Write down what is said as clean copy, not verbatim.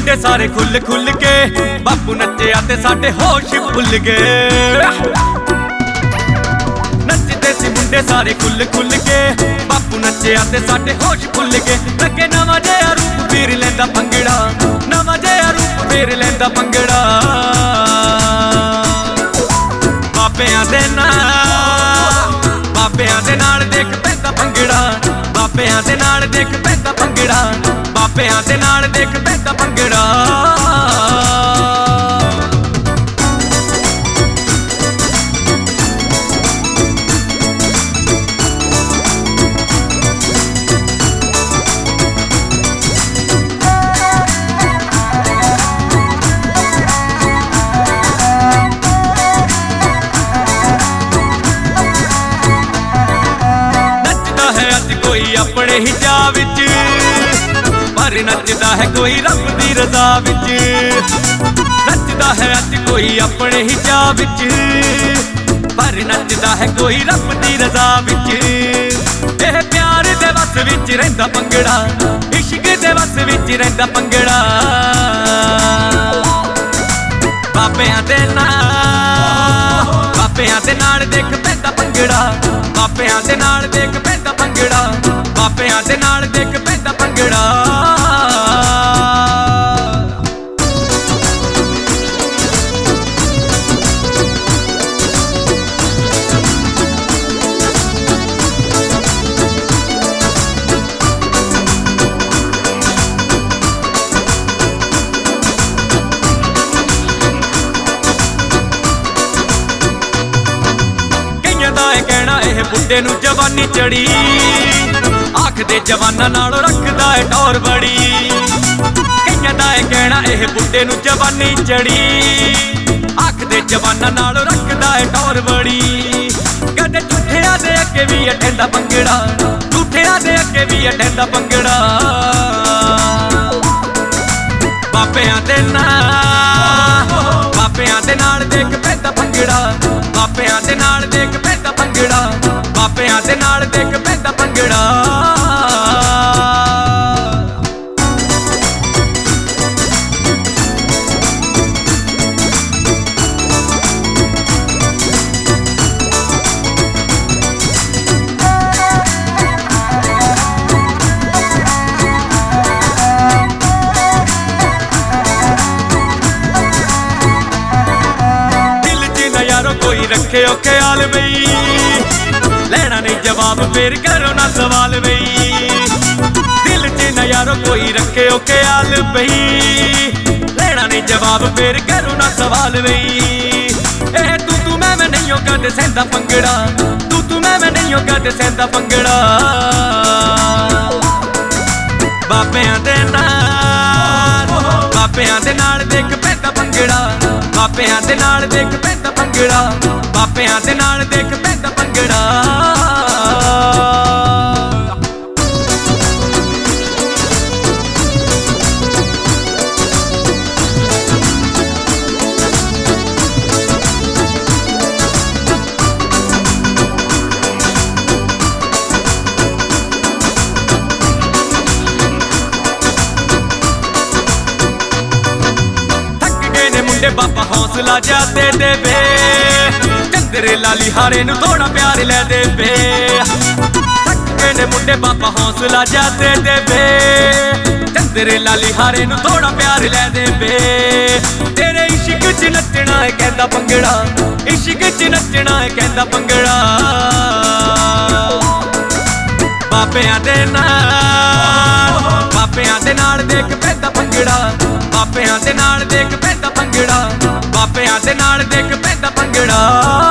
मुंडे सारे खुल खुल के बापू नच्चिया ते साडे होश भुल गए। नचदे सी मुंडे सारे खुल खुल के बापू नच्चिया ते साडे होश भुल गए। लगे नवां जिहा रूप फेर लैंदा भंगड़ा, नवां जिहा रूप फेर लैंदा भंगड़ा। बाबियां दे नाल देख पैंदा भंगड़ा, बाबियां दे नाल देख पैंदा भंगड़ा, बाबियां दे नाल देख पैंदा भंगड़ा। अपने ही चाह विच पर नचदा है कोई रब दी रज़ा विच। नचदा है अज कोई अपने ही चाह विच पर नचदा है कोई रब दी रज़ा विच। एह प्यार दे वस विच रहिंदा भंगड़ा, इश्क दे वस विच रहिंदा भंगड़ा। बाबियां दे नाल देख पैंदा भंगड़ा, बाबियां दे नाल देख पैंदा भंगड़ा, बाबियां दे नाल देख पैंदा भंगड़ा। कहना यह बुढ़े नू जवानी चढ़ी, आखदे जवाना नालों रखदा है टौर बड़ी। कईयां दा कहना यह बुढ़े नू जवानी चढ़ी, आखदे जवाना नालों रखदा है टौर बड़ी। कदे झूठियां दे अगे भी अटेंदा भंगड़ा, झूठियां दे अगे भी अटेंदा भंगड़ा। बाबियां दे नाल देख पैंदा भंगड़ा, बाबियां दे नाल देख पैंदा भंगड़ा, बाबियां दे नाल देख पैंदा भंगड़ा। कोई रखे ओ ख्याल बई, लेना नहीं जवाब फिर करो ना सवाल बई। दिल च न यारो कोई रखे ओ ख्याल बई, लेना नहीं जवाब फिर करो ना सवाल बई। एह तू मैं नहीं हो कद सहंदा भंगड़ा, तू मैं नहीं हो कद सहंदा भंगड़ा। बाबियां दे नाल देख पैंदा भंगड़ा, बाबियां दे नाल देख पैंदा भंगड़ा, बाबियां दे नाल देख पैंदा भंगड़ा। मुंडे बाबा हौसला जा दे देवे, चंदरे लाली हारे नू थोड़ा प्यार लै देवे। थक गए ने मुंडे बाबा हौसला जा दे देवे, चंदरे लाली हारे नू थोड़ा प्यार लै देवे। तेरे इश्क च नचना है कहंदा भंगड़ा, इश्क च नचना है कहंदा भंगड़ा। बाबियां दे नाल देख पैंदा भंगड़ा, बाबियां दे नाल देख पैंदा भंगड़ा, बाबियां दे नाल देख पैंदा भंगड़ा।